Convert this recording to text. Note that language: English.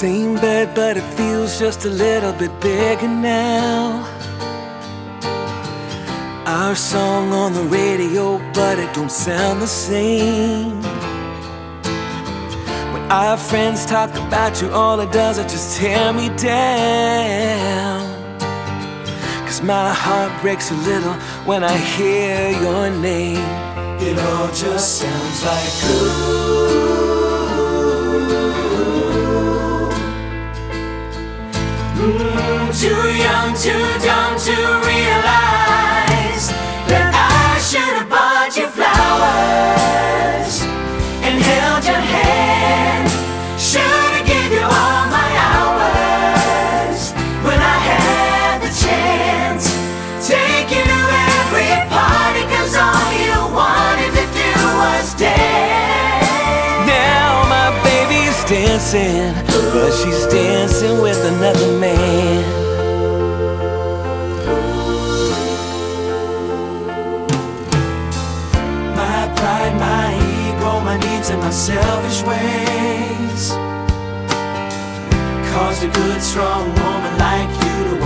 Same bed, but it feels just a little bit bigger now. Our song on the radio, but it don't sound the same. When our friends talk about you, all it does is just tear me down. 'Cause my heart breaks a little when I hear your name. It all just sounds like too young, too dumb to realize that I should have bought you flowers and held your hand. Should have gave you all my hours when I had the chance. Take you to every party 'cause all you wanted to do was dance. Now my baby's dancing, but she's dancing with another man. My pride, my ego, my needs and my selfish ways caused a good, strong woman like you to